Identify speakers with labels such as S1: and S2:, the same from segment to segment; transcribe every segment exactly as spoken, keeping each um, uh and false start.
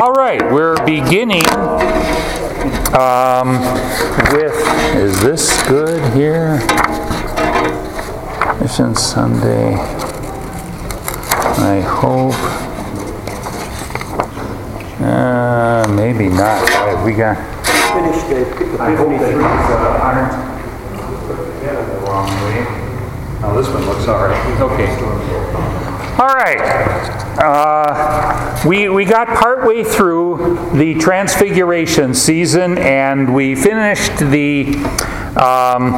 S1: All right, we're beginning um, with, is this good here? Mission Sunday, I hope. Uh, maybe not. Right, we got...
S2: Finished the
S1: I hope that these uh, aren't put together the wrong way. Oh, this one looks all right. Okay. All right. Uh, we we got partway through the Transfiguration season, and we finished the um,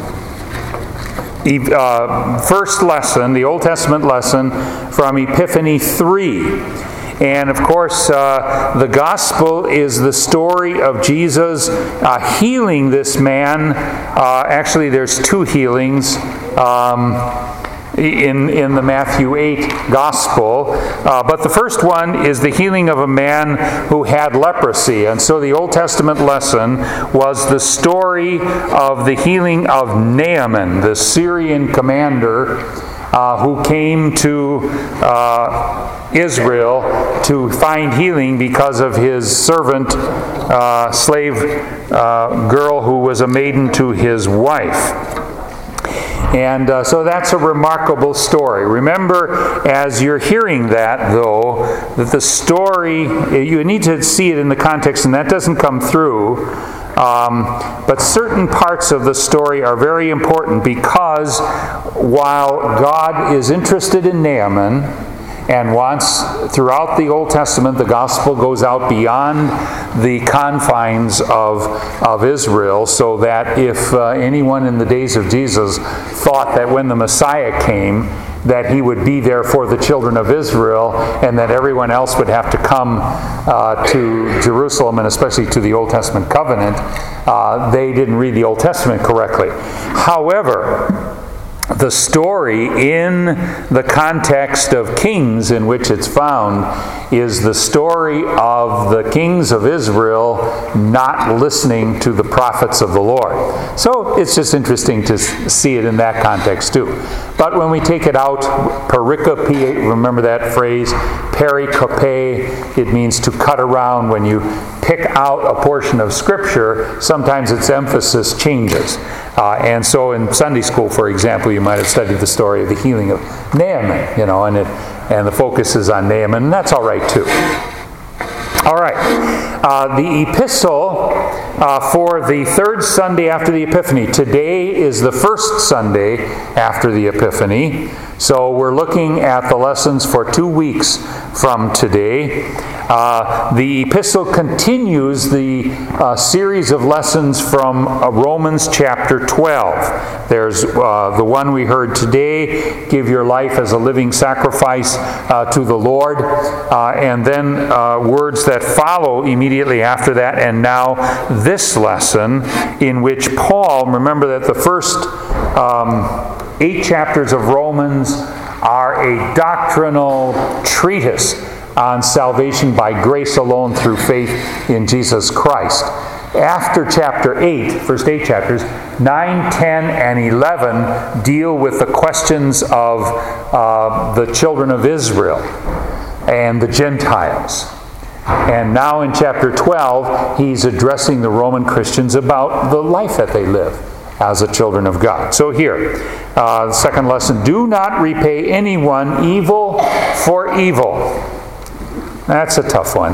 S1: e- uh, first lesson, the Old Testament lesson from Epiphany three. And of course, uh, the gospel is the story of Jesus uh, healing this man. Uh, actually, there's two healings um, in, in the Matthew eight gospel. Uh, but the first one is the healing of a man who had leprosy. And so the Old Testament lesson was the story of the healing of Naaman, the Syrian commander, Uh, who came to uh, Israel to find healing because of his servant, uh, slave uh, girl who was a maiden to his wife. And uh, so that's a remarkable story. Remember, as you're hearing that, though, that the story, you need to see it in the context, and that doesn't come through. Um, but certain parts of the story are very important because while God is interested in Naaman and wants, throughout the Old Testament, the gospel goes out beyond the confines of, of Israel, so that if uh, anyone in the days of Jesus thought that when the Messiah came, that he would be there for the children of Israel, and that everyone else would have to come uh, to Jerusalem, and especially to the Old Testament covenant, uh, they didn't read the Old Testament correctly. However, the story in the context of Kings in which it's found is the story of the kings of Israel not listening to the prophets of the Lord. So it's just interesting to see it in that context too. But when we take it out, pericope, remember that phrase, pericope, it means to cut around. When you pick out a portion of Scripture, sometimes its emphasis changes. Uh, and so in Sunday school, for example, you might have studied the story of the healing of Naaman, you know, and it, and the focus is on Naaman, and that's all right too. All right. Uh, the epistle uh, for the third Sunday after the Epiphany. Today is the first Sunday after the Epiphany. So we're looking at the lessons for two weeks from today. Uh, the epistle continues the uh, series of lessons from uh, Romans chapter twelve. There's uh, the one we heard today, give your life as a living sacrifice uh, to the Lord, uh, and then uh, words that follow immediately after that, and now this lesson in which Paul, remember that the first um, eight chapters of Romans are a doctrinal treatise on salvation by grace alone through faith in Jesus Christ. After chapter eight, first eight chapters, nine, ten, and eleven deal with the questions of uh, the children of Israel and the Gentiles. And now in chapter twelve, he's addressing the Roman Christians about the life that they live as the children of God. So here, uh, the second lesson, do not repay anyone evil for evil. That's a tough one.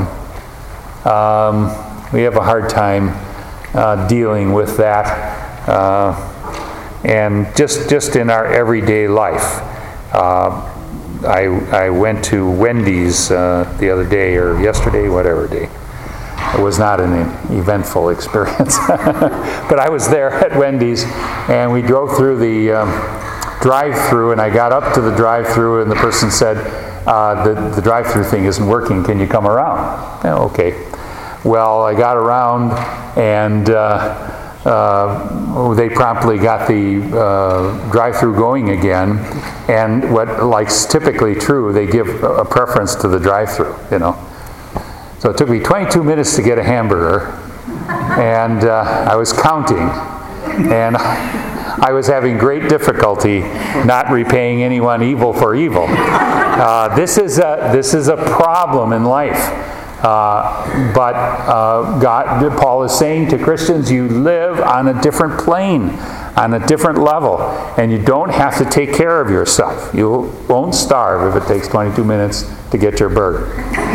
S1: Um, we have a hard time uh, dealing with that. Uh, and just just in our everyday life. Uh, I, I went to Wendy's uh, the other day, or yesterday, whatever day. It was not an eventful experience. But I was there at Wendy's, and we drove through the um, drive-through, and I got up to the drive-through, and the person said, uh, the, the drive-through thing isn't working, can you come around? Oh, okay. Well, I got around, and uh, uh, they promptly got the uh, drive-through going again, and what, like's typically true, they give a preference to the drive-through, you know. So it took me twenty-two minutes to get a hamburger, and uh, I was counting, and I was having great difficulty not repaying anyone evil for evil. Uh, this is a this is a problem in life. Uh, but uh, God, Paul is saying to Christians, you live on a different plane, on a different level, and you don't have to take care of yourself. You won't starve if it takes twenty-two minutes to get your burger.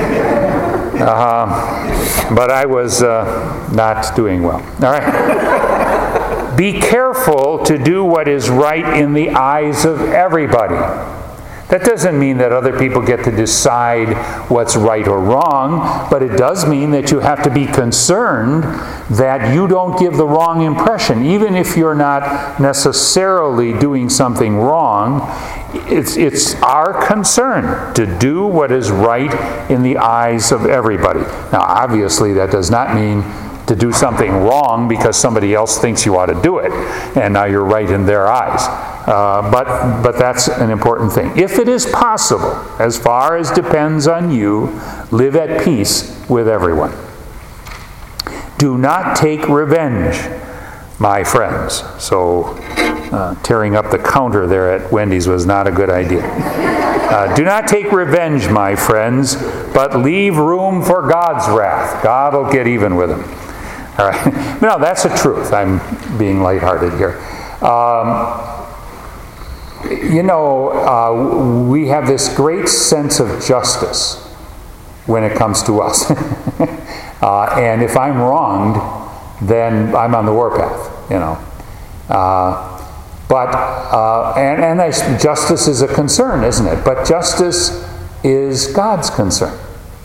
S1: Uh, but I was uh, not doing well. All right. Be careful to do what is right in the eyes of everybody. That doesn't mean that other people get to decide what's right or wrong, but it does mean that you have to be concerned that you don't give the wrong impression. Even if you're not necessarily doing something wrong, it's, it's our concern to do what is right in the eyes of everybody. Now, obviously, that does not mean to do something wrong because somebody else thinks you ought to do it, and now you're right in their eyes. Uh, but but that's an important thing. If it is possible, as far as depends on you, live at peace with everyone. Do not take revenge, my friends. So uh, tearing up the counter there at Wendy's was not a good idea. Uh, do not take revenge, my friends, but leave room for God's wrath. God will get even with them. All right. No, that's the truth. I'm being lighthearted here. Um, You know, uh, we have this great sense of justice when it comes to us. uh, and if I'm wronged, then I'm on the warpath, you know. Uh, but, uh, and, and I, justice is a concern, isn't it? But justice is God's concern.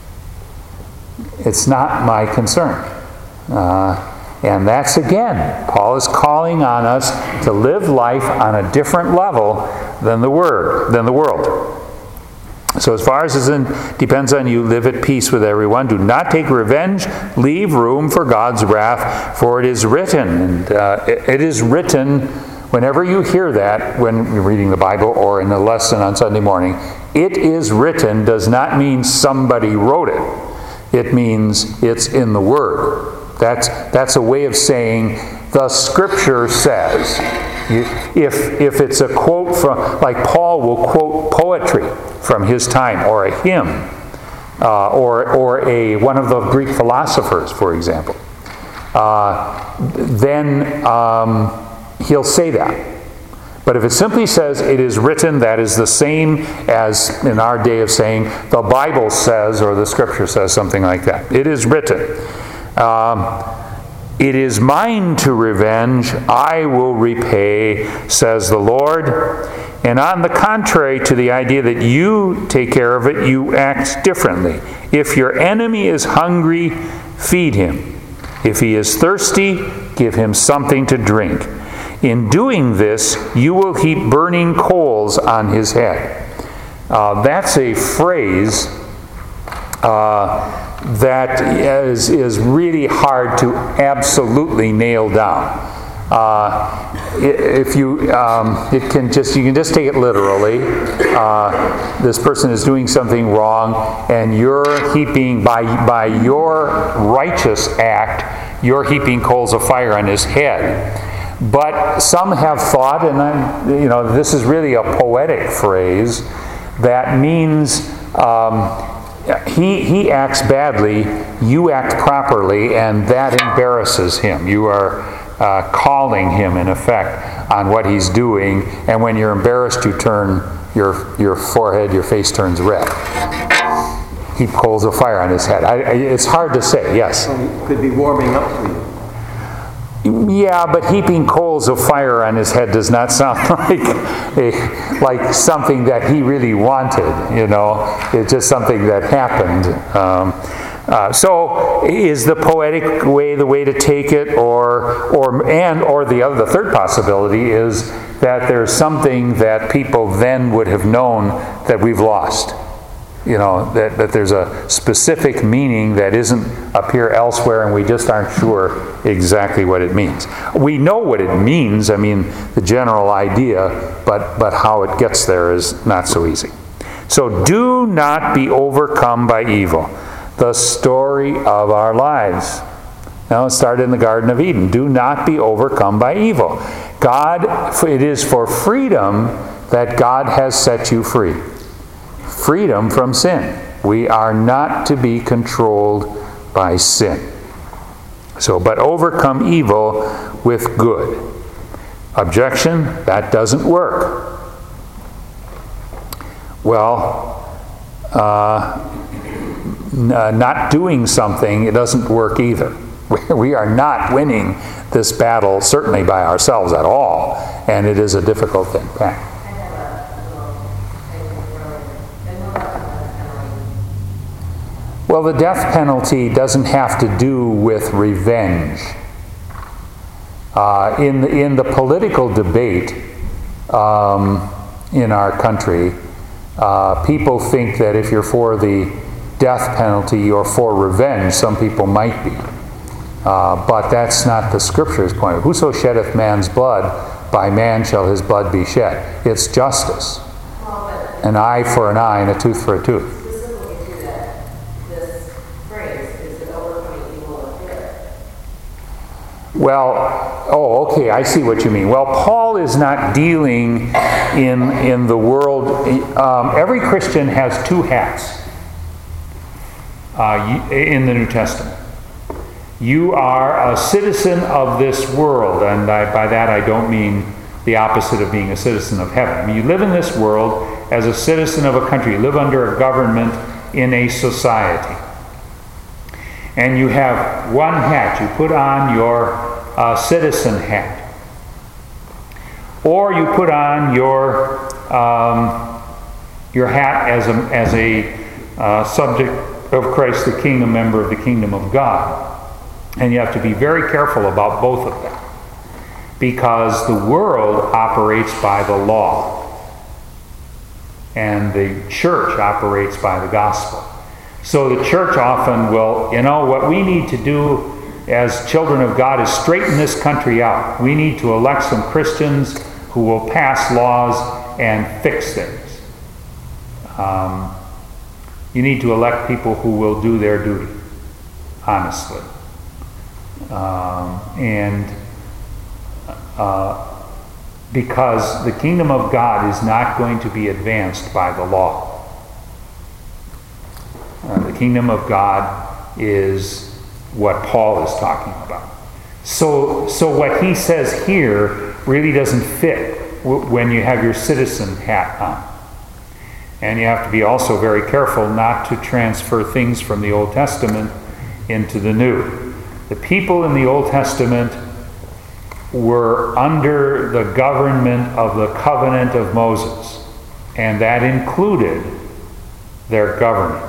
S1: It's not my concern. Uh, And that's, again, Paul is calling on us to live life on a different level than the word, than the world. So as far as it depends on you, live at peace with everyone. Do not take revenge. Leave room for God's wrath, for it is written. And uh, it, it is written, whenever you hear that, when you're reading the Bible or in a lesson on Sunday morning, it is written does not mean somebody wrote it. It means it's in the Word. That's that's a way of saying the Scripture says. You, if if it's a quote from, like Paul will quote poetry from his time, or a hymn, uh, or or a one of the Greek philosophers, for example, uh, then um, he'll say that. But if it simply says it is written, that is the same as in our day of saying the Bible says or the Scripture says, something like that. It is written. Um, it is mine to revenge, I will repay, says the Lord. And on the contrary to the idea that you take care of it, you act differently. If your enemy is hungry, feed him. If he is thirsty, give him something to drink. In doing this, you will heap burning coals on his head. Uh, that's a phrase uh, that is, is really hard to absolutely nail down. Uh, if you, um, it can just you can just take it literally. Uh, this person is doing something wrong, and you're heaping by by your righteous act, you're heaping coals of fire on his head. But some have thought, and I'm, you know, this is really a poetic phrase that means. Um, He he acts badly, you act properly, and that embarrasses him. You are uh, calling him, in effect, on what he's doing, and when you're embarrassed, you turn your your forehead, your face turns red. Heap coals of fire on his head. I, I, it's hard to say, yes.
S2: Could be warming up for you.
S1: Yeah, but heaping coals of fire on his head does not sound like a, like something that he really wanted, you know. It's just something that happened. Um, uh, so is the poetic way the way to take it, or or and or the other the third possibility is that there's something that people then would have known that we've lost. You know, that, that there's a specific meaning that isn't up here elsewhere, and we just aren't sure exactly what it means. We know what it means, I mean, the general idea, but, but how it gets there is not so easy. So do not be overcome by evil. The story of our lives. Now it started in the Garden of Eden. Do not be overcome by evil. God, it is for freedom that God has set you free. Freedom from sin. We are not to be controlled by sin. So, but overcome evil with good. Objection, that doesn't work. Well, uh, n- uh, not doing something, it doesn't work either. We are not winning this battle, certainly by ourselves at all, and it is a difficult thing. Pat? Well, the death penalty doesn't have to do with revenge. Uh, in, the, in the political debate um, in our country, uh, people think that if you're for the death penalty, you're for revenge. Some people might be. Uh, but that's not the Scripture's point. Whoso sheddeth man's blood, by man shall his blood be shed. It's justice. An eye for an eye and a tooth for a tooth. Well, oh, okay, I see what you mean. Well, Paul is not dealing in, in the world. Um, every Christian has two hats uh, in the New Testament. You are a citizen of this world, and I, by that I don't mean the opposite of being a citizen of heaven. I mean, you live in this world as a citizen of a country. You live under a government in a society. And you have one hat. You put on your uh, citizen hat. Or you put on your um, your hat as a, as a uh, subject of Christ the King, a member of the kingdom of God. And you have to be very careful about both of them. Because the world operates by the law. And the church operates by the gospel. So the church often will, you know, what we need to do as children of God is straighten this country out. We need to elect some Christians who will pass laws and fix things. Um, you need to elect people who will do their duty, honestly. Um, and uh, because the kingdom of God is not going to be advanced by the law. Uh, the kingdom of God is what Paul is talking about. So, so what he says here really doesn't fit w- when you have your citizen hat on. And you have to be also very careful not to transfer things from the Old Testament into the New. The people in the Old Testament were under the government of the covenant of Moses, and that included their government.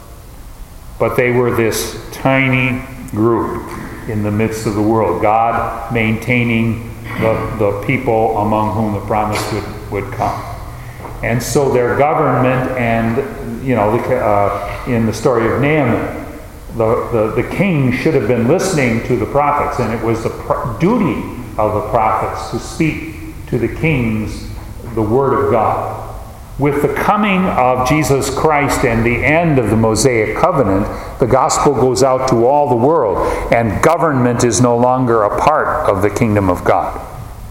S1: But they were this tiny group in the midst of the world, God maintaining the, the people among whom the promise would, would come. And so their government, and, you know, uh, in the story of Naaman, the, the, the king should have been listening to the prophets, and it was the pro- duty of the prophets to speak to the kings the word of God. With the coming of Jesus Christ and the end of the Mosaic covenant, the gospel goes out to all the world, and government is no longer a part of the kingdom of God.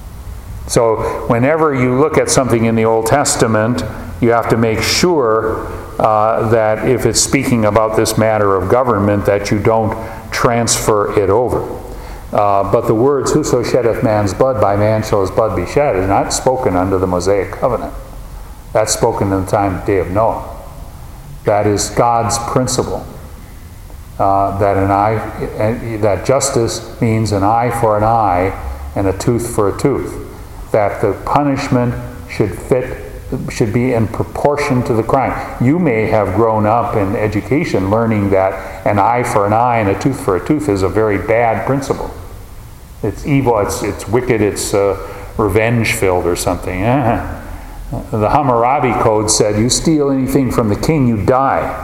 S1: So whenever you look at something in the Old Testament, you have to make sure uh, that if it's speaking about this matter of government, that you don't transfer it over. Uh, but the words, whoso sheddeth man's blood, by man shall his blood be shed, is not spoken under the Mosaic covenant. That's spoken in the time of the day of Noah. That is God's principle. Uh, that an eye, that justice means an eye for an eye and a tooth for a tooth. That the punishment should fit, should be in proportion to the crime. You may have grown up in education learning that an eye for an eye and a tooth for a tooth is a very bad principle. It's evil. It's it's wicked. It's uh, revenge-filled or something. Uh-huh. The Hammurabi Code said, you steal anything from the king, you die.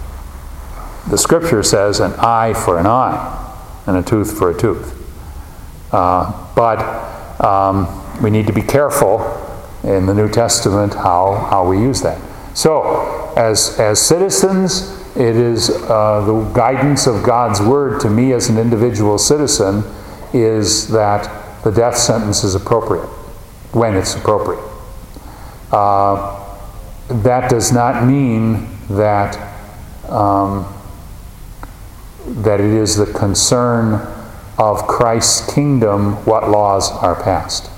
S1: The Scripture says an eye for an eye and a tooth for a tooth. Uh, but um, we need to be careful in the New Testament how, how we use that. So, as, as citizens, it is uh, the guidance of God's Word to me as an individual citizen is that the death sentence is appropriate when it's appropriate. Uh, that does not mean that um, that it is the concern of Christ's kingdom what laws are passed.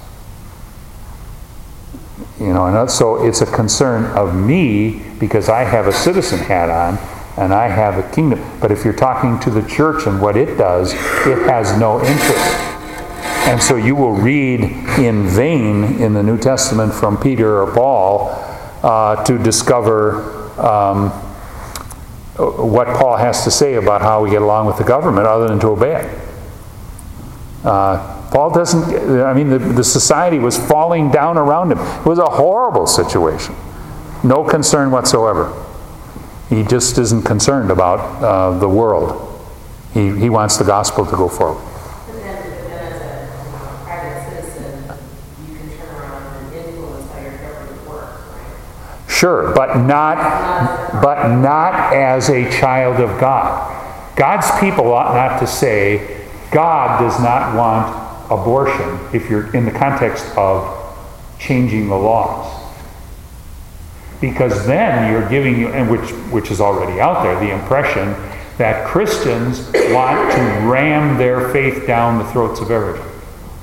S1: You know, and so it's a concern of me because I have a citizen hat on and I have a kingdom. But if you're talking to the church and what it does, it has no interest. And so you will read in vain in the New Testament from Peter or Paul uh, to discover um, what Paul has to say about how we get along with the government other than to obey it. Uh, Paul doesn't, I mean, the, the society was falling down around him. It was a horrible situation. No concern whatsoever. He just isn't concerned about uh, the world. He, he wants the gospel to go forward.
S3: But then, but then as a private citizen, you can turn around and influence how your government works, right?
S1: Sure, but not, but not as a child of God. God's people ought not to say, God does not want abortion if you're in the context of changing the laws. Because then you're giving you, and which which is already out there, the impression that Christians want to ram their faith down the throats of everybody.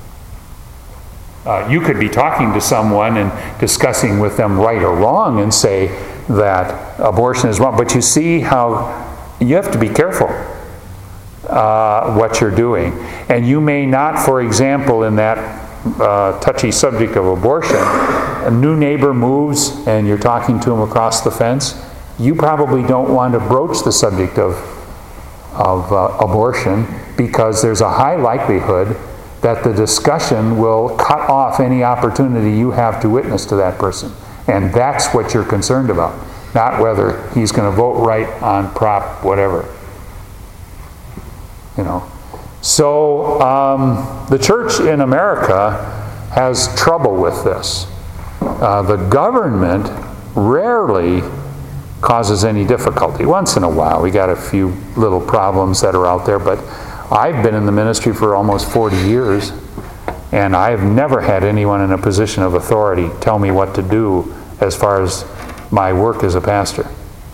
S1: Uh, you could be talking to someone and discussing with them right or wrong and say that abortion is wrong, but you see how you have to be careful uh, what you're doing. And you may not, for example, in that uh, touchy subject of abortion, a new neighbor moves and you're talking to him across the fence, you probably don't want to broach the subject of, of uh, abortion because there's a high likelihood that the discussion will cut off any opportunity you have to witness to that person. And that's what you're concerned about, not whether he's going to vote right on prop whatever. You know. So um, the church in America has trouble with this. Uh, the government rarely causes any difficulty. Once in a while, we got a few little problems that are out there, but I've been in the ministry for almost forty years, and I've never had anyone in a position of authority tell me what to do as far as my work as a pastor.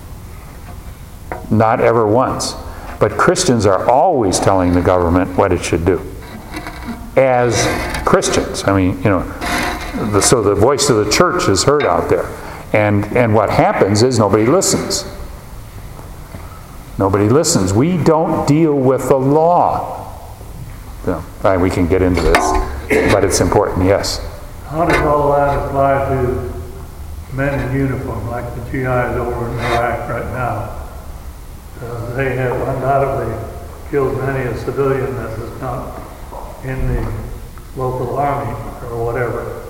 S1: Not ever once. But Christians are always telling the government what it should do. As Christians. I mean, you know, the, so the voice of the church is heard out there. And, and what happens is nobody listens. Nobody listens. We don't deal with the law. You know, right, we can get into this, but it's important, yes.
S4: How does all that apply to men in uniform, like the G Is over in Iraq right now? Uh, they have undoubtedly killed many a civilian that was not in the local army or whatever.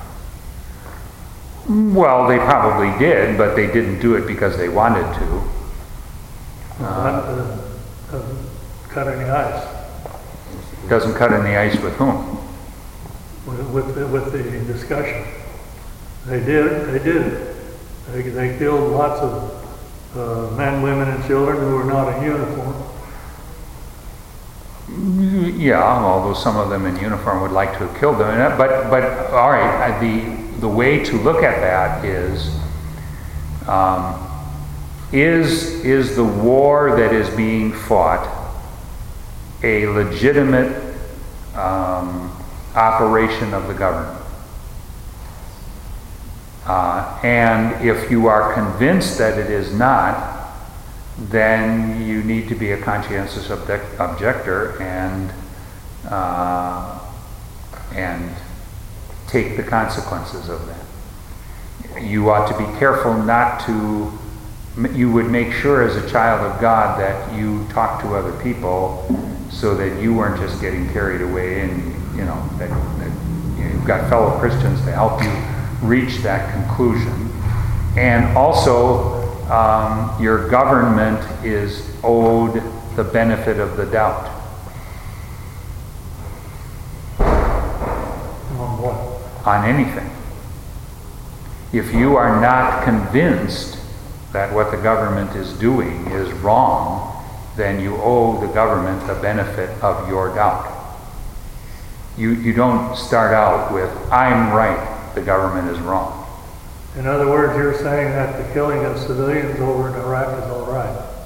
S1: Well, they probably did, but they didn't do it because they wanted to.
S4: Uh, that uh, doesn't cut any ice.
S1: Doesn't cut any ice with whom?
S4: With, with, the, with the discussion. They did, they did it. They, they killed lots of Uh, men, women, and children who were not in uniform.
S1: Yeah, although some of them in uniform would like to have killed them. But, but all right, the the way to look at that is, um, is is the war that is being fought a legitimate um, operation of the government? Uh, and if you are convinced that it is not, then you need to be a conscientious object, objector and uh, and take the consequences of that. You ought to be careful not to. You would make sure as a child of God that you talk to other people so that you weren't just getting carried away, and you know that, that you've got fellow Christians to help you reach that conclusion. And also, um, your government is owed the benefit of the doubt.
S4: On what?
S1: On anything. If you are not convinced that what the government is doing is wrong, then you owe the government the benefit of your doubt. You, you don't start out with, I'm right, the government is wrong.
S4: In other words, you're saying that the killing of civilians over in Iraq is all right.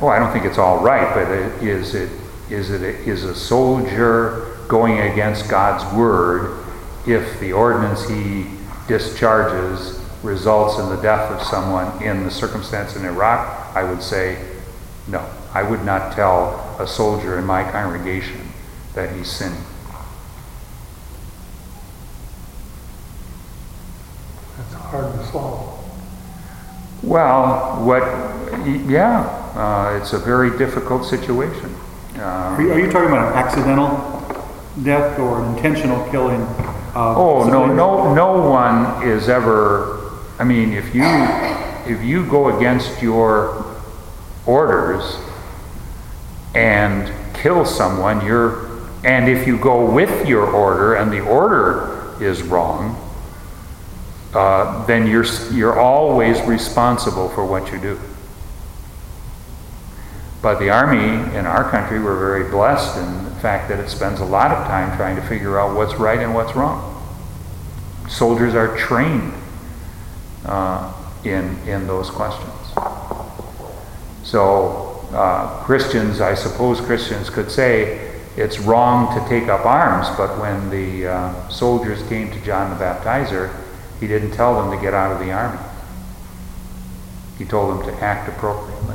S1: oh, I don't think it's all right, but it, is it is it a, is a soldier going against God's word if the ordinance he discharges results in the death of someone in the circumstance in Iraq? I would say no. I would not tell a soldier in my congregation that he's sinning.
S4: That's hard to swallow.
S1: Well, what, yeah, uh, it's a very difficult situation. Uh,
S5: Are you, are you talking about an accidental death or an intentional killing? Of
S1: oh, no,
S5: civilians?
S1: no, no one is ever, I mean, if you, if you go against your orders and kill someone, you're, and if you go with your order and the order is wrong, uh, then you're you're always responsible for what you do. But the Army in our country, we're very blessed in the fact that it spends a lot of time trying to figure out what's right and what's wrong. Soldiers are trained uh, in in those questions. So uh, Christians, I suppose Christians could say it's wrong to take up arms, but when the uh, soldiers came to John the Baptizer, he didn't tell them to get out of the army. He told them to act appropriately.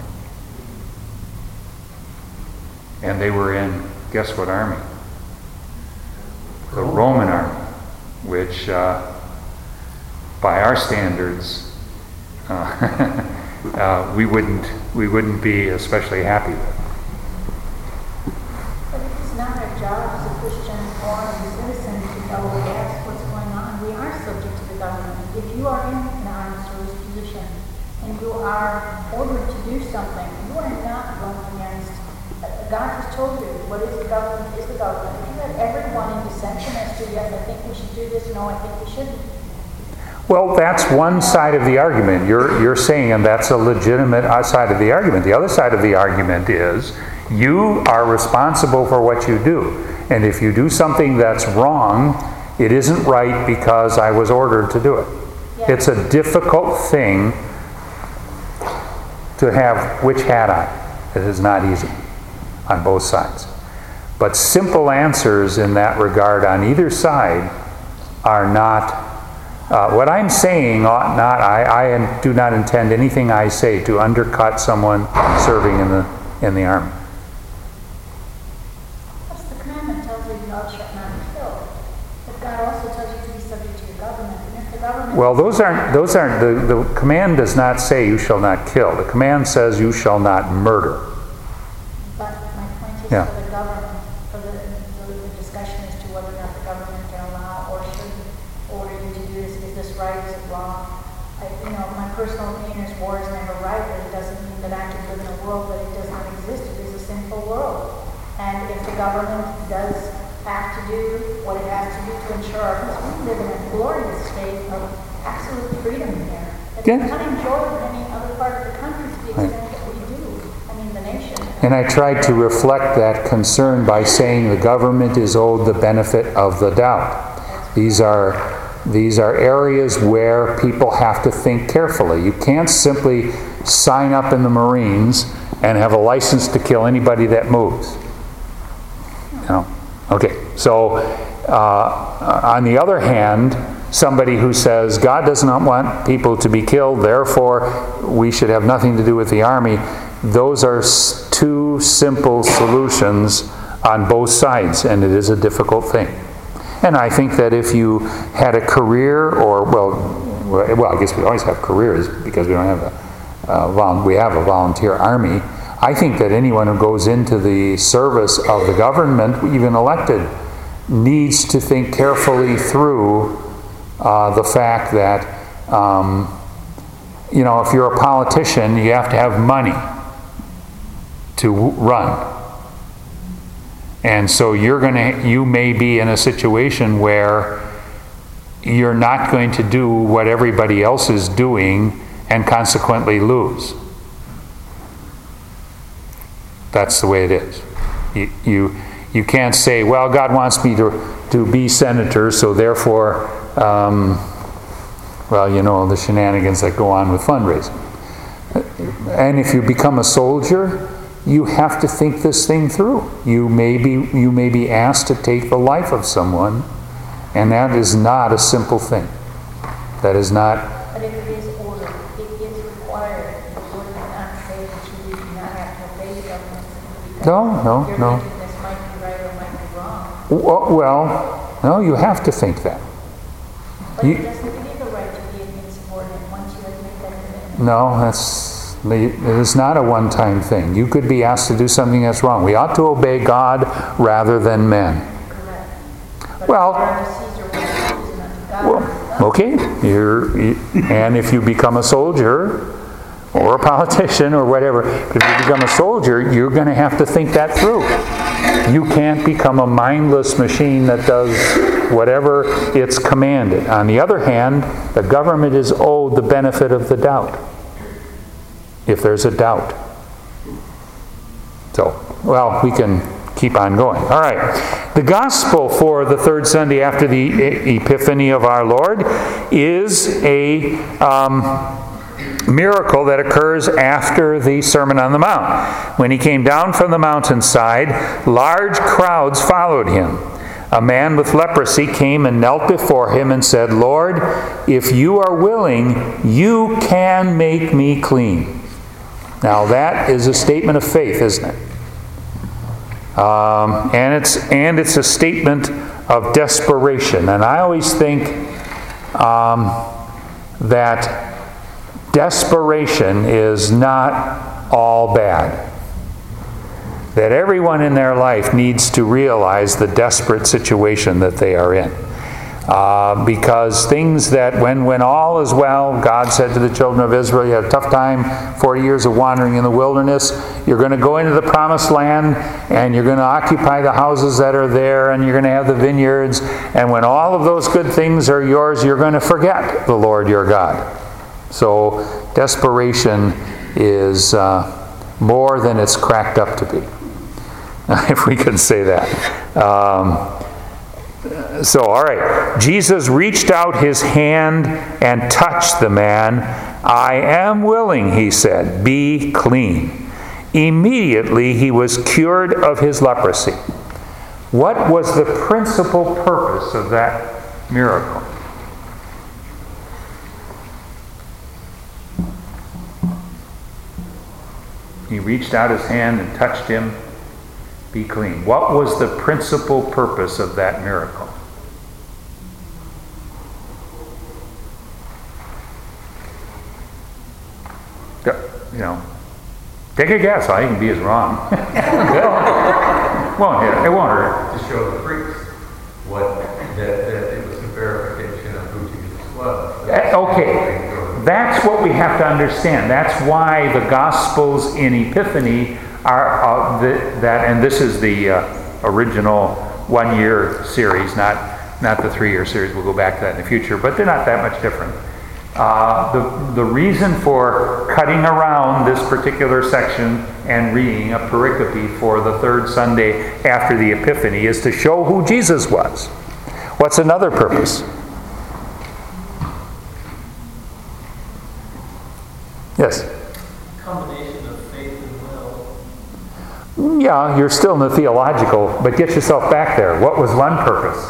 S1: And they were in, guess what army? The Roman army, which uh, by our standards, uh, uh, we wouldn't we wouldn't be especially happy with.
S6: But it's not our job as a Christian or as a citizen to go ask what's going on. We are subject to the government. If you are in an armed service position and you are ordered to do something, you are not going against. God has told you what is the government is the government. If you have everyone in dissension as to yes, I think we should do this, no, I think we shouldn't.
S1: Well, that's one side of the argument. You're you're saying, and that's a legitimate side of the argument. The other side of the argument is you are responsible for what you do. And if you do something that's wrong, it isn't right because I was ordered to do it.
S6: Yeah.
S1: It's a difficult thing to have which hat on. It is not easy on both sides. But simple answers in that regard on either side are not. Uh, what I'm saying ought not, I, I do not intend anything I say to undercut someone serving in the in the army.
S6: Plus, the commandment tells you thou shalt not kill. But God also tells you to be subject to your government. And if the government
S1: Well, those aren't, those aren't, the, the command does not say you shall not kill. The command says you shall not murder.
S6: But my point is
S1: Yeah.
S6: for the government, for the, the, the discussion as to whether or not the government can allow or should order you to do this. Is this right? Is it wrong? I, you know, my personal opinion is war is never right, but it doesn't mean that I can live in a world that it does not exist. It is a sinful world. And if the government does have to do what it has to do to ensure our peace, we live in a glorious state of absolute freedom here. That
S1: Yeah.
S6: we can't enjoy in any other part of the country to the extent that we do. I mean, the nation.
S1: And I tried to reflect that concern by saying the government is owed the benefit of the doubt. These are these are areas where people have to think carefully. You can't simply sign up in the Marines and have a license to kill anybody that moves. You know? Okay, so uh, on the other hand, somebody who says God does not want people to be killed, therefore we should have nothing to do with the army, those are two simple solutions on both sides, and it is a difficult thing. And I think that if you had a career, or well, well, I guess we always have careers because we don't have a, uh, vol- we have a volunteer army. I think that anyone who goes into the service of the government, even elected, needs to think carefully through uh, the fact that, um, you know, if you're a politician, you have to have money to run. And so you're going to, you may be in a situation where you're not going to do what everybody else is doing and consequently lose. That's the way it is. You, you, you can't say, well, God wants me to, to be senator, so therefore, um, well, you know, the shenanigans that go on with fundraising. And if you become a soldier, you have to think this thing through. You may be, you may be asked to take the life of someone, and that is not a simple thing. That is not...
S6: But if it is ordered, it is required, the Lord did not say that you do not have to obey the government. because
S1: No, no,
S6: Your
S1: no.
S6: thinking this might be right or might be wrong.
S1: Well, well, no, you have to think that.
S6: But
S1: You-
S6: it doesn't give you the right to be an insubordinate once you have made that commitment.
S1: No, that's... It is not a one-time thing. You could be asked to do something that's wrong. We ought to obey God rather than men.
S6: Correct. But
S1: Well-
S6: if you are to Caesar what is pleasing unto God,
S1: Well, okay, you're, you- and if you become a soldier or a politician or whatever, if you become a soldier, you're going to have to think that through. You can't become a mindless machine that does whatever it's commanded. On the other hand, the government is owed the benefit of the doubt, if there's a doubt. So, well, we can keep on going. All right. The gospel for the third Sunday after the E- Epiphany of our Lord is a um, miracle that occurs after the Sermon on the Mount. When he came down from the mountainside, large crowds followed him. A man with leprosy came and knelt before him and said, "Lord, if you are willing, you can make me clean." Now that is a statement of faith, isn't it? Um, and it's and it's a statement of desperation. And I always think um, that desperation is not all bad. That everyone in their life needs to realize the desperate situation that they are in. Uh, because things that, when, when all is well, God said to the children of Israel, you had a tough time, forty years of wandering in the wilderness, you're going to go into the promised land, and you're going to occupy the houses that are there, and you're going to have the vineyards, and when all of those good things are yours, you're going to forget the Lord your God. So desperation is uh, more than it's cracked up to be, if we can say that. Um, So, all right. Jesus reached out his hand and touched the man. "I am willing," he said, "be clean." Immediately he was cured of his leprosy. What was the principal purpose of that miracle? He reached out his hand and touched him. Be clean. What was the principal purpose of that miracle? You know, take a guess. All you can be is wrong. won't hurt. It won't hurt.
S2: To show the priests what, that, that it was a verification of who Jesus was.
S1: Uh, Okay, that's what we have to understand. That's why the Gospels in Epiphany are uh, the, that, and this is the uh, original one-year series, not not the three-year series. We'll go back to that in the future, but they're not that much different. Uh, the, the reason for cutting around this particular section and reading a pericope for the third Sunday after the Epiphany is to show who Jesus was. What's another purpose? Yes?
S7: Combination of faith and will.
S1: Yeah, you're still in the theological, but get yourself back there. What was one purpose?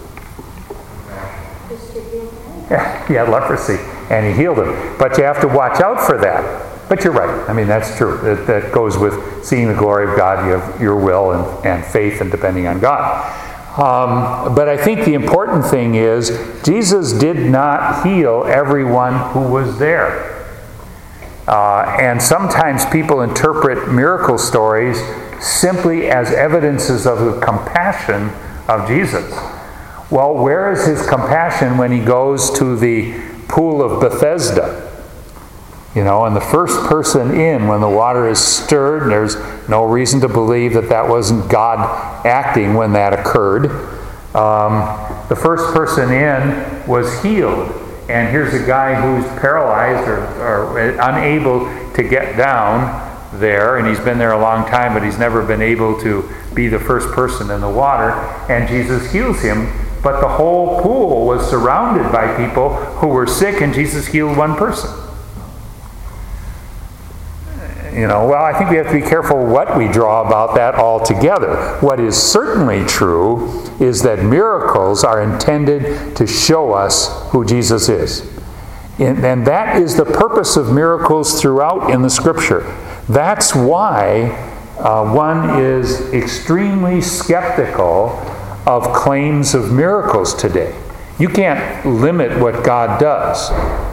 S1: Yeah, he had leprosy, and he healed him. But you have to watch out for that. But you're right. I mean, that's true. That, that goes with seeing the glory of God. You have your will and, and faith and depending on God. Um, but I think the important thing is Jesus did not heal everyone who was there. Uh, and sometimes people interpret miracle stories simply as evidences of the compassion of Jesus. Well, where is his compassion when he goes to the pool of Bethesda? You know, and the first person in, when the water is stirred, there's no reason to believe that that wasn't God acting when that occurred. Um, the first person in was healed. And here's a guy who's paralyzed or, or unable to get down there, and he's been there a long time, but he's never been able to be the first person in the water. And Jesus heals him. But the whole pool was surrounded by people who were sick, and Jesus healed one person. You know, well, I think we have to be careful what we draw about that altogether. What is certainly true is that miracles are intended to show us who Jesus is. And, and that is the purpose of miracles throughout in the Scripture. That's why uh, one is extremely skeptical of claims of miracles today. You can't limit what God does.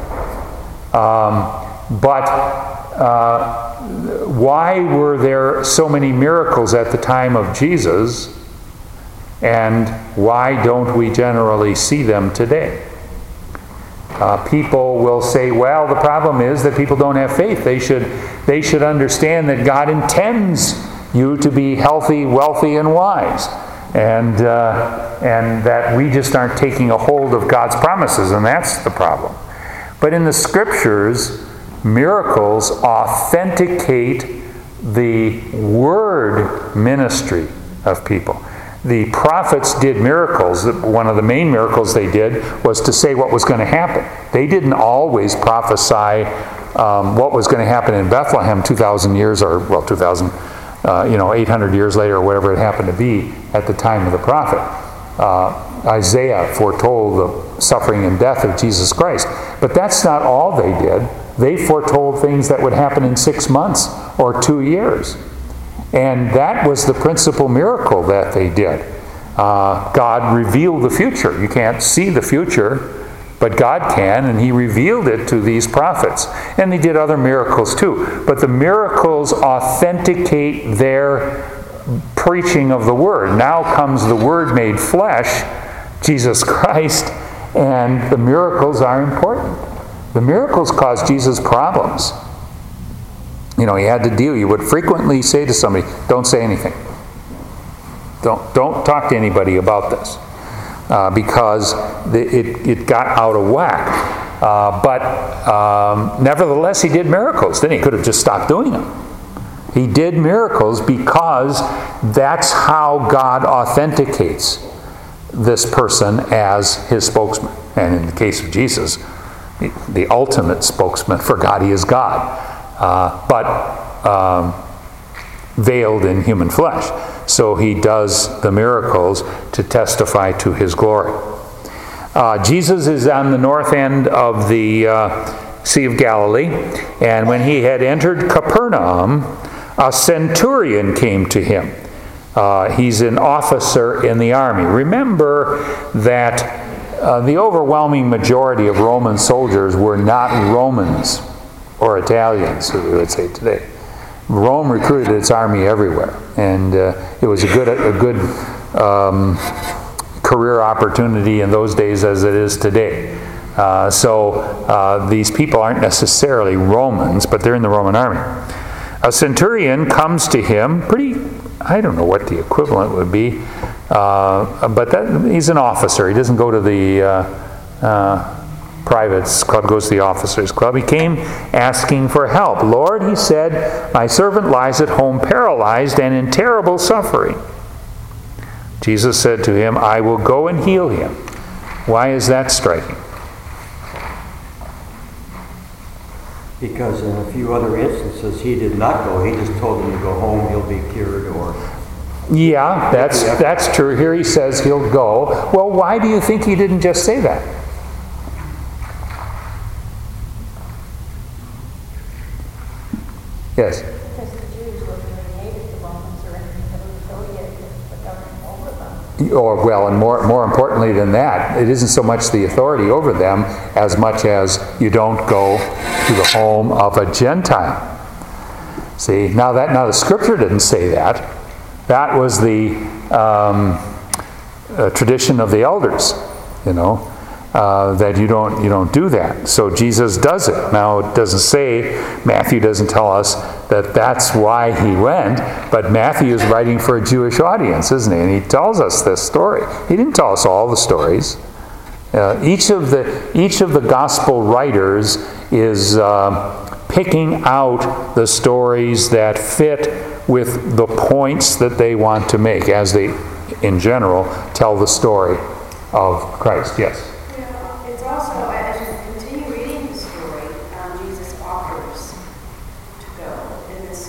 S1: Um, but uh, why were there so many miracles at the time of Jesus, and why don't we generally see them today? Uh, people will say, well, the problem is that people don't have faith. They should, they should understand that God intends you to be healthy, wealthy, and wise. And, uh, and that we just aren't taking a hold of God's promises, and that's the problem. But in the Scriptures, miracles authenticate the word ministry of people. The prophets did miracles. One of the main miracles they did was to say what was going to happen. They didn't always prophesy um, what was going to happen in Bethlehem two thousand years, or, well, two thousand, uh, you know, eight hundred years later, or whatever it happened to be at the time of the prophet. Uh, Isaiah foretold the suffering and death of Jesus Christ. But that's not all they did. They foretold things that would happen in six months or two years. And that was the principal miracle that they did. Uh, God revealed the future. You can't see the future, but God can, and He revealed it to these prophets. And they did other miracles too. But the miracles authenticate their preaching of the Word. Now comes the Word made flesh, Jesus Christ, and the miracles are important. The miracles caused Jesus problems. You know, He had to deal. You would frequently say to somebody, don't say anything. Don't, don't talk to anybody about this. Uh, because the, it, it got out of whack. Uh, but um, nevertheless, He did miracles. Then He could have just stopped doing them. He did miracles because that's how God authenticates this person as His spokesman. And in the case of Jesus, the, the ultimate spokesman for God, He is God. Uh, but um, veiled in human flesh. So He does the miracles to testify to His glory. Uh, Jesus is on the north end of the uh, Sea of Galilee, and when He had entered Capernaum, a centurion came to Him. Uh, he's an officer in the army. Remember that uh, the overwhelming majority of Roman soldiers were not Romans or Italians, as we would say today. Rome recruited its army everywhere, and uh, it was a good, a good um, career opportunity in those days as it is today. Uh, so uh, these people aren't necessarily Romans, but they're in the Roman army. A centurion comes to him, pretty, I don't know what the equivalent would be, uh, but that, he's an officer. He doesn't go to the uh, uh, privates club, goes to the officers club. He came asking for help. Lord, he said, my servant lies at home paralyzed and in terrible suffering. Jesus said to him, I will go and heal him. Why is that striking?
S8: Because in a few other instances, he did not go. He just told him to go home, he'll be cured, or...
S1: Yeah, that's, that's true. Here he says he'll go. Well, why do you think he didn't just say that? Yes?
S6: Because the Jews were really hated the Romans or anything affiliated with the government over them.
S1: Or, well, and more, more importantly than that, it isn't so much the authority over them as much as you don't go to the home of a Gentile. See, now that now the Scripture didn't say that. That was the um, uh, tradition of the elders, you know, uh, that you don't you don't do that. So Jesus does it. Now it doesn't say, Matthew doesn't tell us that that's why he went, but Matthew is writing for a Jewish audience, isn't he? And he tells us this story. He didn't tell us all the stories. Uh, each of the each of the gospel writers is uh, picking out the stories that fit with the points that they want to make as they, in general, tell the story of Christ. Yes?
S3: You know, it's also, as you continue reading the story, um, Jesus offers to go in this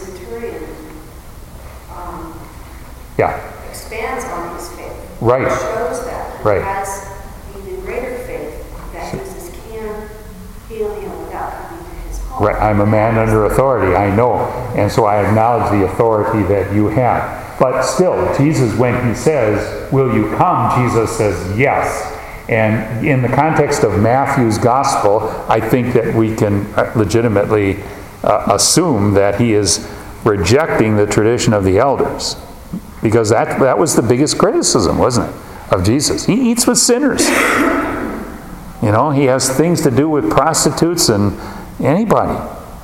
S1: Yeah.
S9: expands on his faith.
S1: Right.
S9: It shows that.
S1: Right.
S9: He has even greater faith that Jesus can heal him without coming to his home.
S1: Right. I'm a man under authority, I know. And so I acknowledge the authority that you have. But still, Jesus, when he says, will you come? Jesus says, yes. And in the context of Matthew's gospel, I think that we can legitimately uh, assume that he is rejecting the tradition of the elders. Because that, that was the biggest criticism, wasn't it, of Jesus? He eats with sinners. You know, he has things to do with prostitutes and anybody.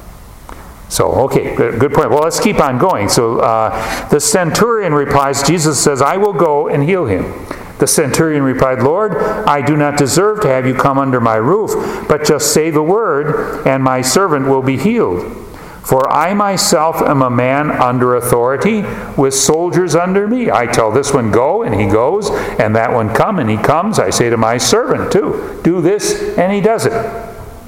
S1: So, okay, good, good point. Well, let's keep on going. So, uh, the centurion replies, Jesus says, I will go and heal him. The centurion replied, Lord, I do not deserve to have you come under my roof, but just say the word, and my servant will be healed. For I myself am a man under authority, with soldiers under me. I tell this one, go, and he goes, and that one, come, and he comes. I say to my servant, too, do this, and he does it.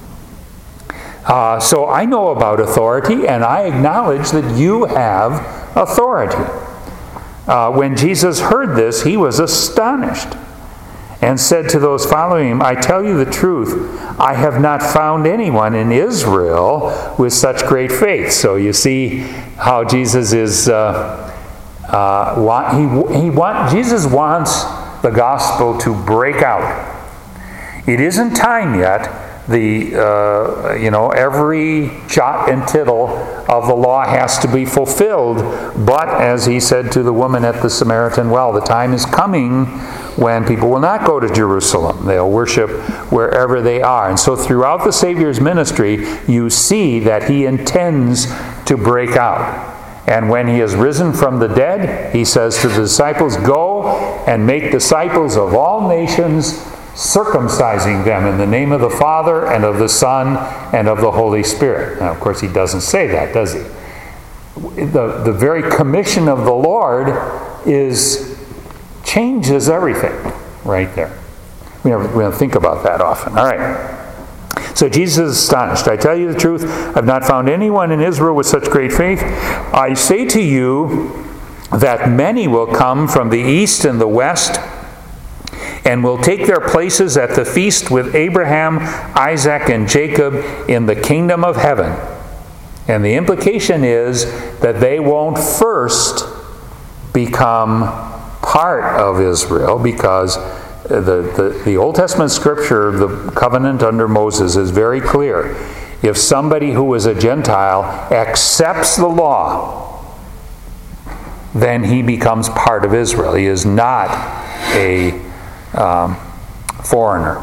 S1: Uh, so I know about authority, and I acknowledge that you have authority. Uh, when Jesus heard this, he was astonished and said to those following him, I tell you the truth, I have not found anyone in Israel with such great faith. So you see how Jesus is, uh, uh, want, he, he want, Jesus wants the gospel to break out. It isn't time yet. The uh, you know every jot and tittle of the law has to be fulfilled, but as he said to the woman at the Samaritan well, the time is coming when people will not go to Jerusalem. They'll worship wherever they are. And so throughout the Savior's ministry, you see that he intends to break out. And when he is risen from the dead, he says to the disciples, go and make disciples of all nations, circumcising them in the name of the Father and of the Son and of the Holy Spirit. Now, of course, he doesn't say that, does he? The, the very commission of the Lord is changes everything right there. We don't, we don't think about that often. All right. So Jesus is astonished. I tell you the truth, I've not found anyone in Israel with such great faith. I say to you that many will come from the east and the west, and will take their places at the feast with Abraham, Isaac, and Jacob in the kingdom of heaven. And the implication is that they won't first become part of Israel, because the, the, the Old Testament scripture, the covenant under Moses, is very clear. If somebody who is a Gentile accepts the law, then he becomes part of Israel. He is not a Um, foreigner.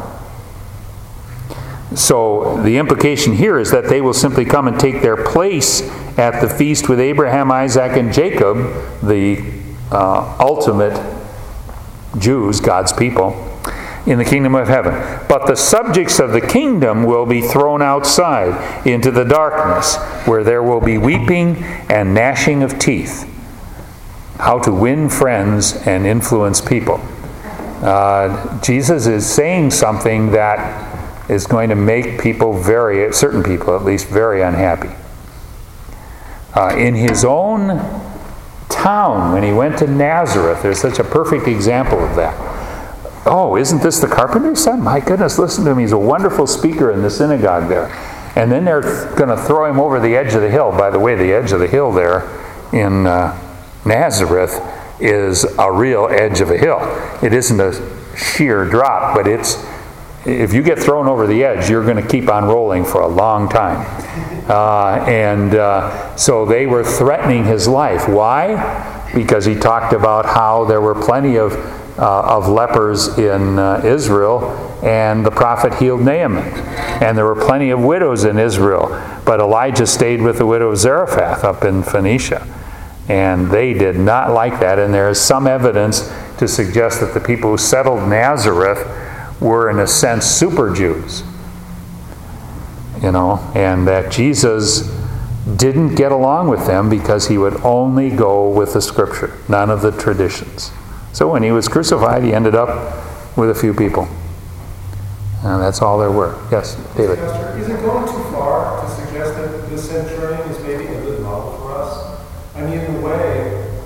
S1: So the implication here is that they will simply come and take their place at the feast with Abraham, Isaac, and Jacob, the uh, ultimate Jews, God's people, in the kingdom of heaven. But the subjects of the kingdom will be thrown outside into the darkness, where there will be weeping and gnashing of teeth. How to win friends and influence people. Uh, Jesus is saying something that is going to make people very, certain people at least, very unhappy. Uh, in his own town, when he went to Nazareth, there's such a perfect example of that. Oh, isn't this the carpenter's son? My goodness, listen to him. He's a wonderful speaker in the synagogue there. And then they're going to throw him over the edge of the hill. By the way, the edge of the hill there in uh, Nazareth is a real edge of a hill. It isn't a sheer drop, but it's, if you get thrown over the edge, you're going to keep on rolling for a long time. Uh, and uh, so they were threatening his life. Why? Because he talked about how there were plenty of, uh, of lepers in uh, Israel, and the prophet healed Naaman. And there were plenty of widows in Israel, but Elijah stayed with the widow of Zarephath up in Phoenicia. And they did not like that. And there is some evidence to suggest that the people who settled Nazareth were, in a sense, super Jews. You know, and that Jesus didn't get along with them because he would only go with the scripture, none of the traditions. So when he was crucified, he ended up with a few people. And that's all there were. Yes, David.
S10: Pastor, is it going too far to suggest that the centurion is maybe a good model for us? I mean, in a way,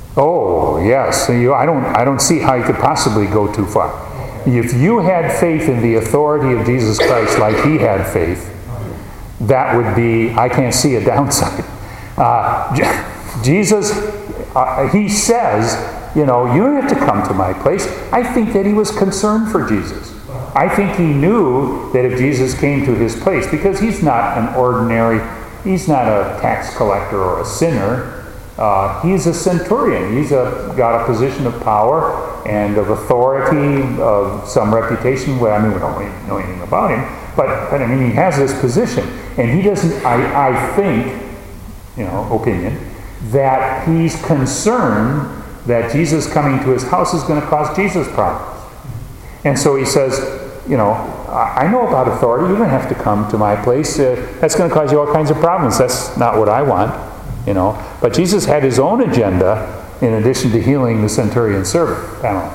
S1: Oh, yes. So you, I don't, I don't see how you could possibly go too far. If you had faith in the authority of Jesus Christ like he had faith, that would be, I can't see a downside. Uh, Jesus, uh, he says, you know, you don't have to come to my place. I think that he was concerned for Jesus. I think he knew that if Jesus came to his place, because he's not an ordinary, he's not a tax collector or a sinner. Uh, he's a centurion. He's a, got a position of power and of authority, of some reputation. Well, I mean, we don't really know anything about him, but, but I mean, he has this position. And he doesn't, I, I think, you know, opinion, that he's concerned that Jesus coming to his house is going to cause Jesus problems. And so he says, you know, I know about authority. You don't have to come to my place. Uh, that's going to cause you all kinds of problems. That's not what I want. You know, but Jesus had his own agenda in addition to healing the centurion's servant. Pamela.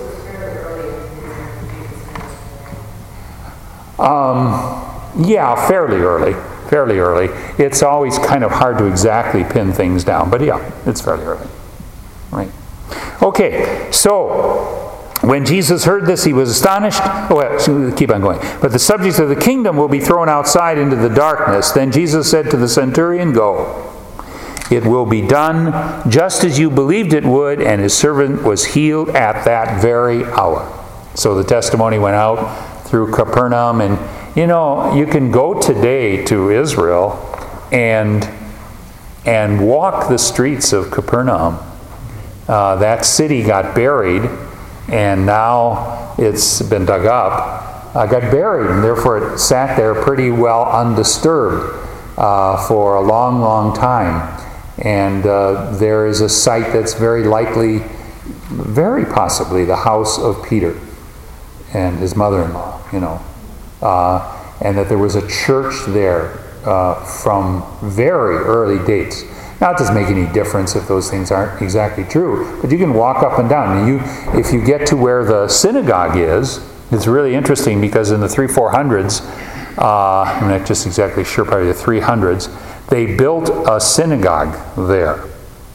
S1: Um, yeah, fairly early. Fairly early. It's always kind of hard to exactly pin things down, but yeah, it's fairly early. Right. Okay, so when Jesus heard this, he was astonished. Oh, well, keep on going. But the subjects of the kingdom will be thrown outside into the darkness. Then Jesus said to the centurion, "Go. It will be done just as you believed it would," and his servant was healed at that very hour. So the testimony went out through Capernaum. And, you know, you can go today to Israel and, and walk the streets of Capernaum. Uh, that city got buried, and now it's been dug up. Uh, got buried, and therefore it sat there pretty well undisturbed uh, for a long, long time. And uh, there is a site that's very likely, very possibly, the house of Peter and his mother-in-law, you know. Uh, and that there was a church there uh, from very early dates. Now, it doesn't make any difference if those things aren't exactly true, but you can walk up and down. And you, if you get to where the synagogue is, it's really interesting because in the three, four hundreds, uh, I'm not just exactly sure, probably the three hundreds, they built a synagogue there.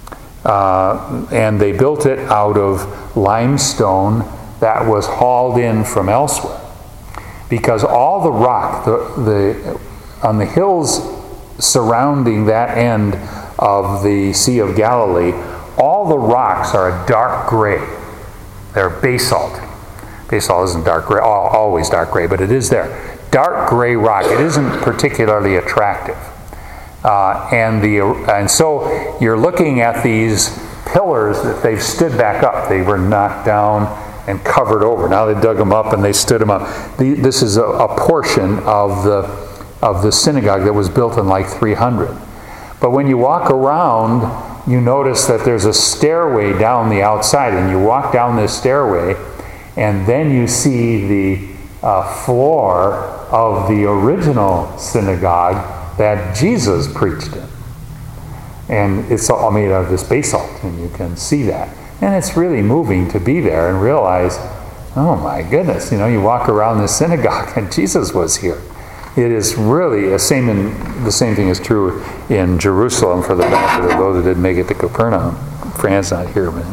S1: Uh, and they built it out of limestone that was hauled in from elsewhere. Because all the rock the, the, on the hills surrounding that end of the Sea of Galilee, all the rocks are a dark gray. They're basalt. Basalt isn't dark gray, always dark gray, but it is there. Dark gray rock. It isn't particularly attractive. Uh, and the and so you're looking at these pillars that they've stood back up. They were knocked down and covered over. Now they dug them up and they stood them up. The, this is a, a portion of the of the synagogue that was built in like three hundred. But when you walk around, you notice that there's a stairway down the outside, and you walk down this stairway, and then you see the uh, floor of the original synagogue that Jesus preached in. And it's all made out of this basalt, and you can see that. And it's really moving to be there and realize, oh my goodness, you know, you walk around this synagogue and Jesus was here. It is really the same. In, the same thing is true in Jerusalem for the benefit of those that didn't make it to Capernaum. Fran's not here, but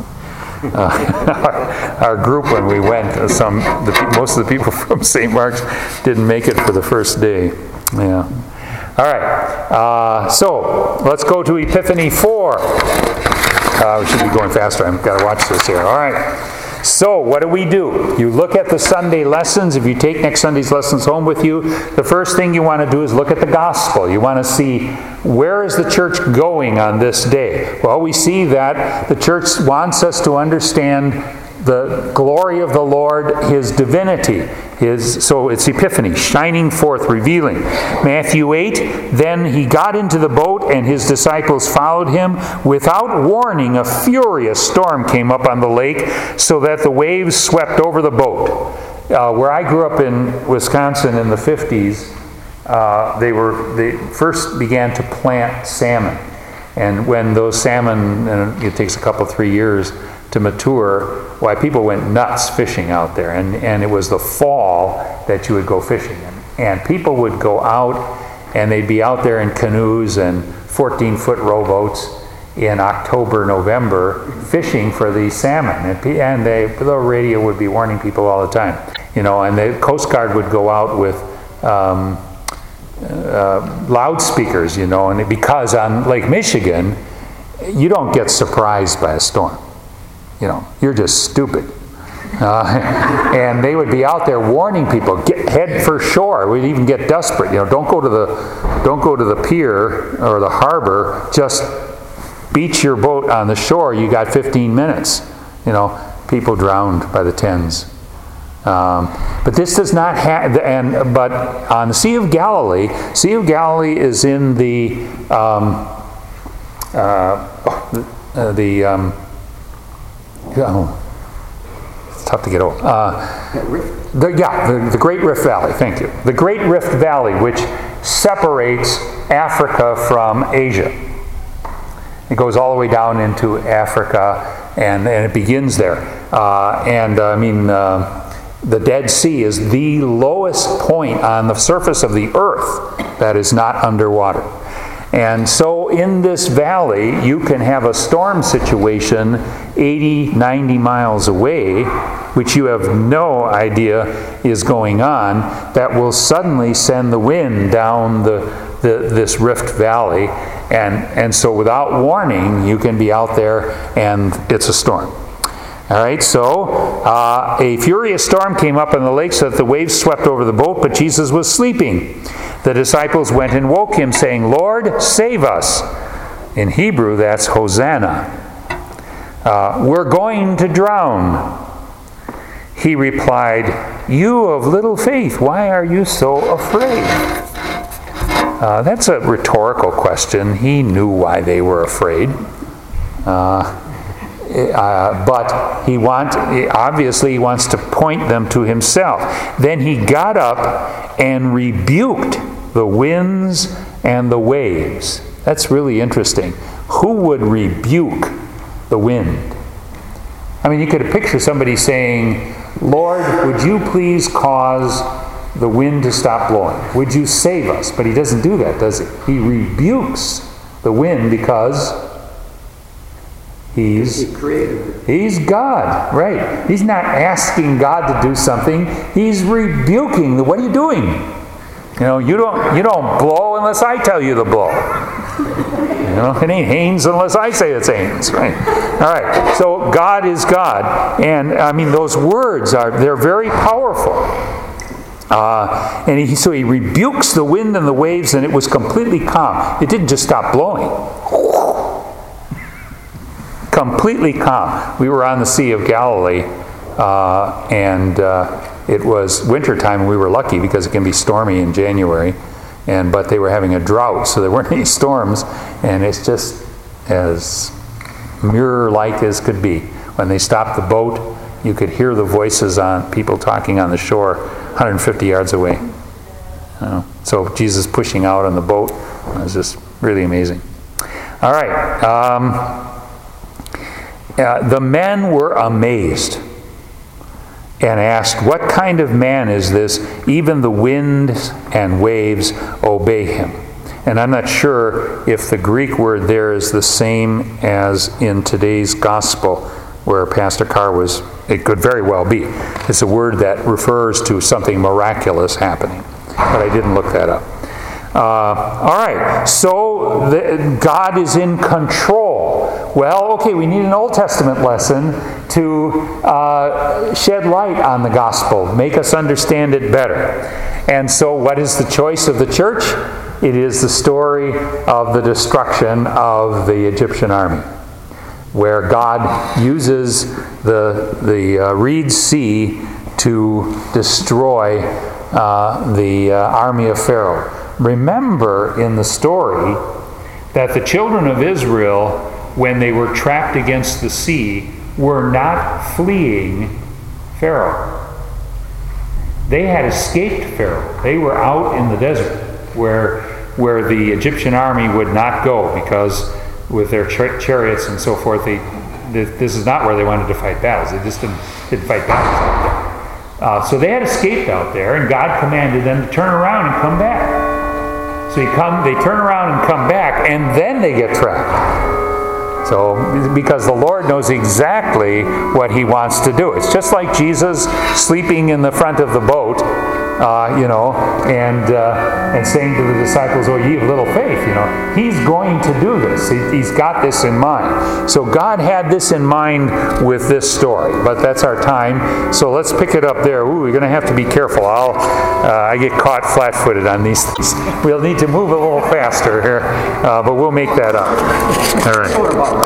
S1: uh, our, our group when we went, uh, some the, most of the people from Saint Mark's didn't make it for the first day. Yeah. All right, uh, so let's go to Epiphany four. Uh, we should be going faster. I've got to watch this here. All right. So what do we do? You look at the Sunday lessons. If you take next Sunday's lessons home with you, the first thing you want to do is look at the gospel. You want to see, where is the church going on this day? Well, we see that the church wants us to understand the glory of the Lord, His divinity. His, so it's Epiphany, shining forth, revealing. Matthew eight, then he got into the boat and his disciples followed him. Without warning, a furious storm came up on the lake so that the waves swept over the boat. Uh, where I grew up in Wisconsin in the fifties, uh, they were they first began to plant salmon. And when those salmon, and it takes a couple, three years to mature, why people went nuts fishing out there. And, and it was the fall that you would go fishing. And, and people would go out, and they'd be out there in canoes and fourteen-foot rowboats, in October, November, fishing for these salmon. And, pe- and they, the radio would be warning people all the time. You know, and the Coast Guard would go out with um, uh, loudspeakers, you know, and because on Lake Michigan, you don't get surprised by a storm. You know, you're just stupid. Uh, and they would be out there warning people, get head for shore. We'd even get desperate. You know, don't go to the don't go to the pier or the harbor. Just beach your boat on the shore. You got fifteen minutes. You know, people drowned by the tens. Um, but this does not have. And but on the Sea of Galilee, Sea of Galilee is in the um, uh, uh, the um, oh, tough to get over. Uh, the, yeah, the, the Great Rift Valley, thank you. The Great Rift Valley, which separates Africa from Asia. It goes all the way down into Africa, and, and it begins there. Uh, and, uh, I mean, uh, the Dead Sea is the lowest point on the surface of the earth that is not underwater. And so in this valley, you can have a storm situation eighty, ninety miles away, which you have no idea is going on, that will suddenly send the wind down the, the this rift valley. And, and so without warning, you can be out there and it's a storm. All right, so uh, a furious storm came up in the lake so that the waves swept over the boat, but Jesus was sleeping. The disciples went and woke him, saying, "Lord, save us." In Hebrew, that's Hosanna. Uh, "we're going to drown." He replied, "You of little faith, why are you so afraid?" Uh, that's a rhetorical question. He knew why they were afraid. Uh, Uh, but he want, obviously he wants to point them to himself. Then he got up and rebuked the winds and the waves. That's really interesting. Who would rebuke the wind? I mean, you could picture somebody saying, "Lord, would you please cause the wind to stop blowing? Would you save us?" But he doesn't do that, does he? He rebukes the wind because He's,
S8: He created it.
S1: He's God, right? He's not asking God to do something. He's rebuking the. What are you doing? You know, you don't you don't blow unless I tell you to blow. You know, it ain't Haynes unless I say it's Haynes, right? All right. So God is God, and I mean those words are they're very powerful. Uh, and he, so he rebukes the wind and the waves, and it was completely calm. It didn't just stop blowing. Completely calm. We were on the Sea of Galilee, uh, and uh, it was wintertime, and we were lucky because it can be stormy in January. And but they were having a drought, so there weren't any storms, and it's just as mirror-like as could be. When they stopped the boat, you could hear the voices on people talking on the shore, one hundred fifty yards away. You know, so Jesus pushing out on the boat was just really amazing. All right. Um, Uh, the men were amazed and asked, "What kind of man is this? Even the winds and waves obey him." And I'm not sure if the Greek word there is the same as in today's gospel where Pastor Carr was. It could very well be. It's a word that refers to something miraculous happening. But I didn't look that up. Uh, all right, so the, God is in control. Well, okay, we need an Old Testament lesson to uh, shed light on the gospel, make us understand it better. And so what is the choice of the church? It is the story of the destruction of the Egyptian army, where God uses the, the uh, Reed Sea to destroy uh, the uh, army of Pharaoh. Remember in the story that the children of Israel, when they were trapped against the sea, were not fleeing Pharaoh. They had escaped Pharaoh. They were out in the desert where, where the Egyptian army would not go because with their char- chariots and so forth, they, this is not where they wanted to fight battles. They just didn't, didn't fight battles out there. Uh, so they had escaped out there, and God commanded them to turn around and come back. So you come, they turn around and come back, and then they get trapped. So, because the Lord knows exactly what He wants to do. It's just like Jesus sleeping in the front of the boat, uh, you know, and uh, and saying to the disciples, "Oh, ye of little faith," you know. He's going to do this. He, he's got this in mind. So God had this in mind with this story. But that's our time. So let's pick it up there. Ooh, we're going to have to be careful. I'll uh, I get caught flat-footed on these things. We'll need to move a little faster here, uh, but we'll make that up. All right.